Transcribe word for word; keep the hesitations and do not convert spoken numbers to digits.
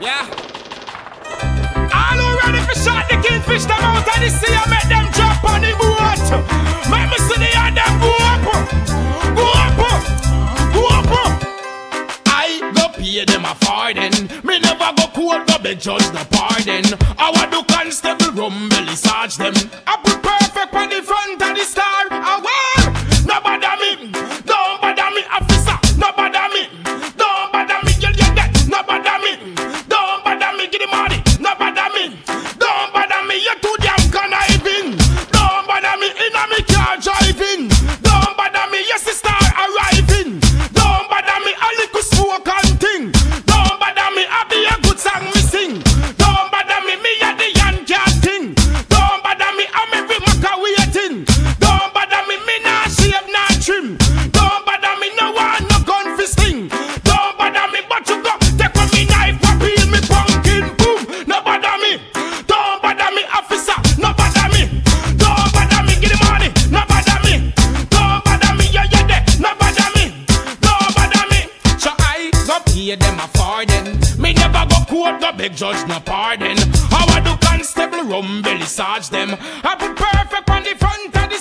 Yeah. All who ready for shot the kingfish them out of the sea and make them drop on the boat. Make me see the hand them go up. Go up. Go up. I go pay them a farthing. Me never go court, go beg judge no pardon. I want to constable rum belly sarge them. I put perfect on the front of the star. I want no bother me. Don't bother me, officer. No bother me. Don't bother me, you get that. No bother me. Don't bother me, get the money. No bother me. Don't bother me, you're too damn conniving. Don't bother me, in a me car driving. Don't bother me, your sister arriving. Don't bother me, a little smoke and thing. Don't bother me, I be a good song we sing. Don't bother me, me a the young cat thing. Don't bother me, I'm every maca waiting. Don't bother me, me nah shave, nah trim. Don't bother me, no one, no gun for sting. Don't bother me, but you go take on me knife, peel me pumpkin, boom. No bother me, don't bother me, officer. No bother me, don't bother me, get the money. No bother me, don't bother me, yeah yeah there. No bother me, don't bother me. So I go pay them a farthing. Me never go court, go beg judge no pardon. How I do constable rum belly sarge them. I put perfect on the front of the